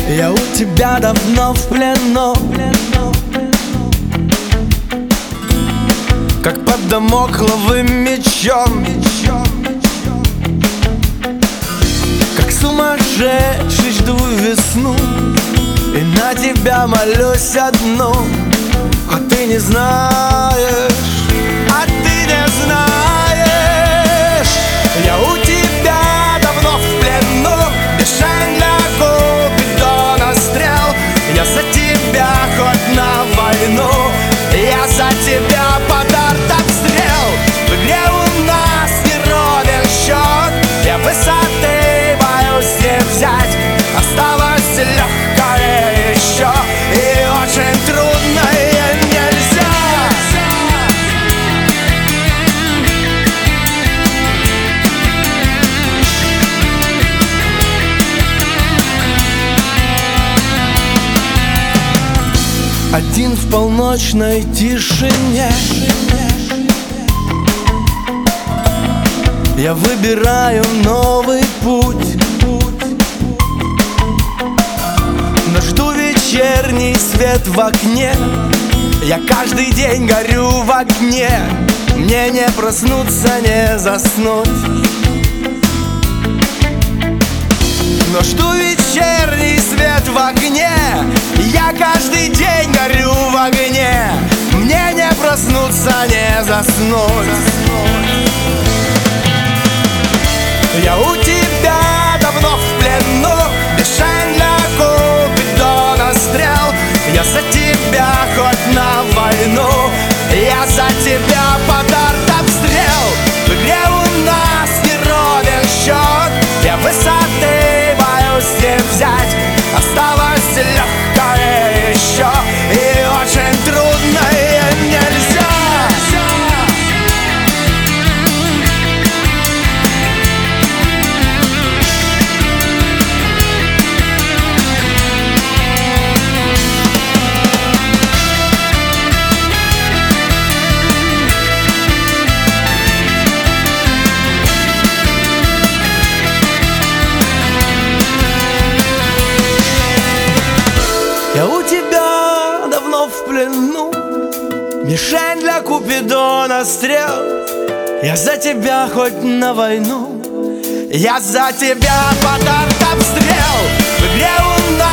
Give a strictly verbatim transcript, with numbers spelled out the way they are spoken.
Я у тебя давно в плену, как под дамокловым мечом, как сумасшедший жду весну и на тебя молюсь одну. А ты не знаешь, а ты не знаешь, я у тебя давно в плену, мишень для купидона стрел. Я за тебя хоть на войну, я за тебя под артобстрел. В игре у нас не ровен счет, я высоты боюсь не взять. Осталось легкое еще и очень трудное нельзя. Один в полночной тишине я выбираю новый путь, но жду вечерний свет в окне. Я каждый день горю в огне, мне не проснуться, не заснуть. Но жду вечерний свет в огне, я каждый день горю в огне, мне не проснуться, не заснуть. Я у тебя давно в плену, мишень для купидона стрел. Я за тебя хоть на войну, я за тебя под артобстрел. В игре у нас не ровен счет, я высоты боюсь не взять. Осталось легкое еще и очень трудное нельзя. Я у тебя давно в плену, мишень для купидона стрел. Я за тебя хоть на войну, я за тебя под артобстрел. В игре у нас